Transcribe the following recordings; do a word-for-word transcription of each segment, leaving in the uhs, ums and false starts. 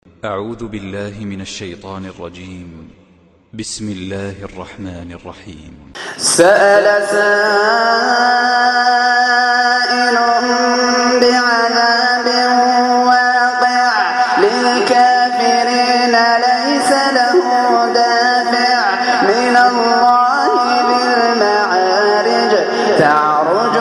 أعوذ بالله من الشيطان الرجيم. بسم الله الرحمن الرحيم. سأل سائل بعذاب واقع للكافرين ليس له دافع من الله بالمعارج تعرج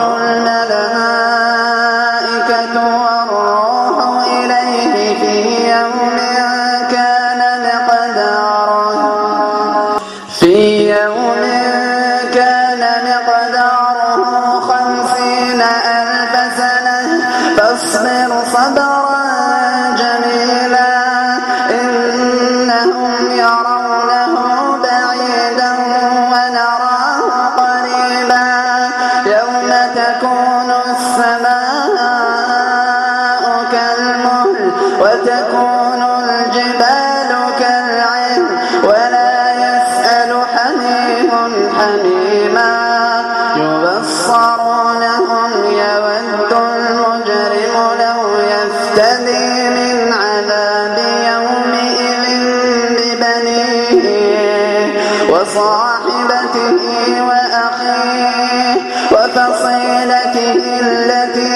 الملائكة والروح إليه في يوم كان مقداره في يوم كان مقداره خمسين ألف سنة فاصبر صبرا جميلا إنهم يرونه بعيدا ونراه قريبا يوم تكون السماء كالمهل وتكون الجبال كالعهن ولا يسأل حميم حميما يبصرونهم يود المجرم لو يفتدي من عذاب يومئذ ببنيه وصاحبته وأخيه وفصيلته التي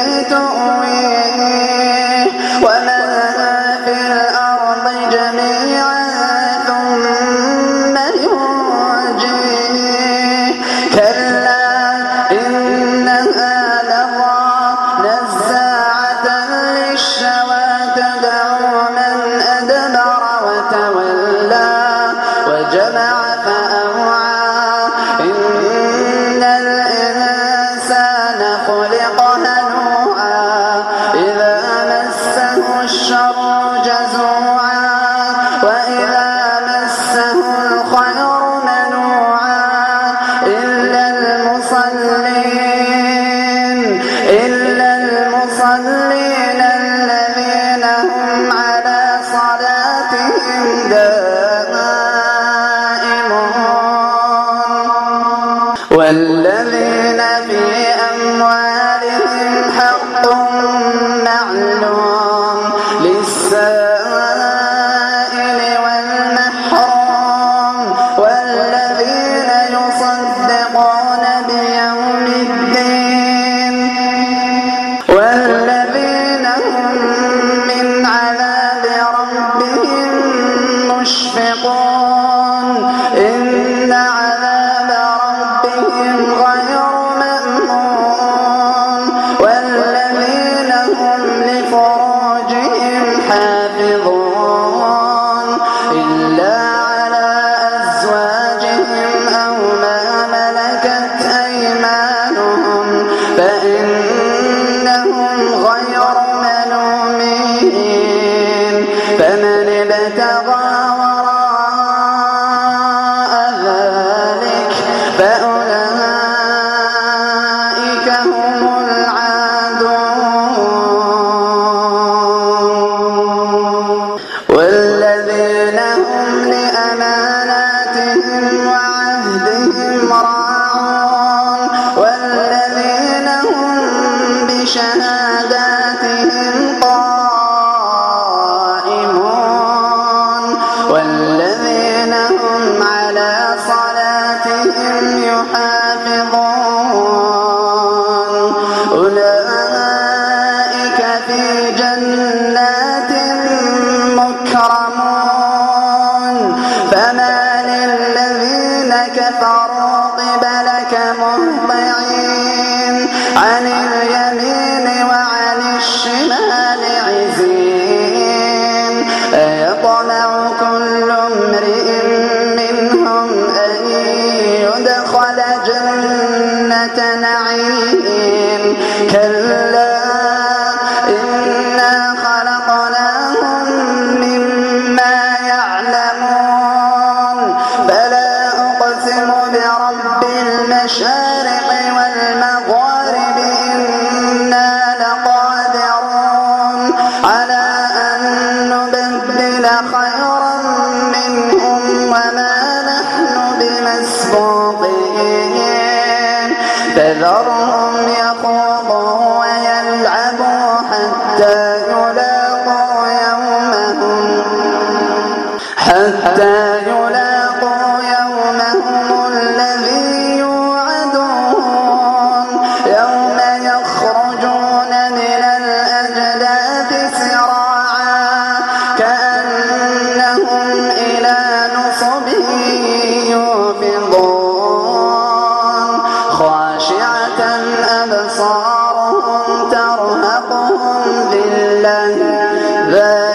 تؤويه ومن في الأرض جميعا ثم ينجيه كلا إنها لظى نزاعة للشوى تدعو من أدبر وتولى وجمع فأوعى إن الإنسان خلق هلوعا إذا مسه الشر جزوعا وإذا مسه الخير منوعا إلا المصلين إلا المصلين الذين هم على صلاتهم دائمون والذين في أموالهم حق معلوم للسائل والمحروم والذين يصدقون بيوم الدين والذين هم من عذاب ربهم مشفقون إن عذاب ربهم غير مأمون والذين هم لفروجهم حافظون إلا على أزواجهم أو ما ملكت أيمانهم فإنهم غير ملومين فمن ابتغى وراء ذلك فأولئك هم العادون والذين هم لأماناتهم وعهدهم راعون والذين هم بشهاداتهم قائمون والذين هم على صلاتهم يحافظون أولئك في جنات مكرمون فما للذين كفروا قبلك مهطعين عن اليمين وعن الشمال عزين أيطمع كل امرئ منهم أن يدخل جنة نعيم كلا إنا خلقناهم مما يعلمون فلا أقسم برب المشارق والمغارب إنا لقادرون على أن نبدل خيرا منهم وما نحن بمسبوقين فذرهم يخوضوا ويلعبوا حتى يلاقوا يومهم حتى يلاقوا يومهم الذي يوعدون يوم يخرجون من الأجداث سراعا كأنهم إلى نصب يوفضون خاشعة أبصارهم ترهقهم ذلة